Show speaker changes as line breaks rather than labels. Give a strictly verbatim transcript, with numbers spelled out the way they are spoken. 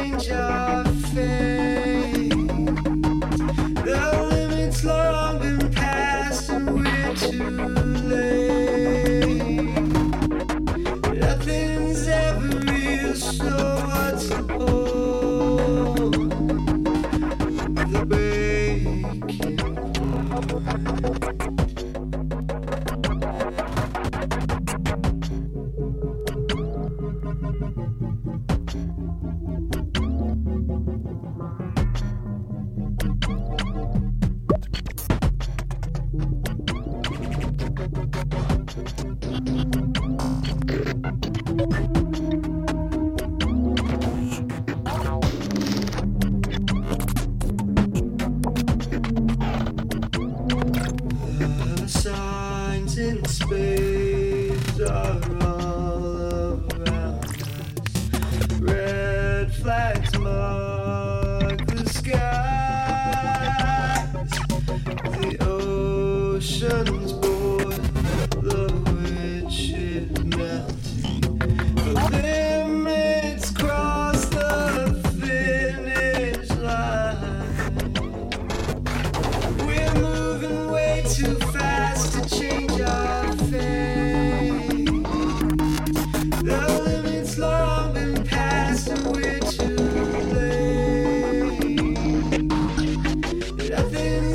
change our fate. The limit's long been passed and we're too late. Nothing's ever real, so what's the point? The breaking point. The signs in space are all around us. Red flags mark the skies. The ocean's boil, the witch is melting. The limits cross the finish line. We're moving way too fast.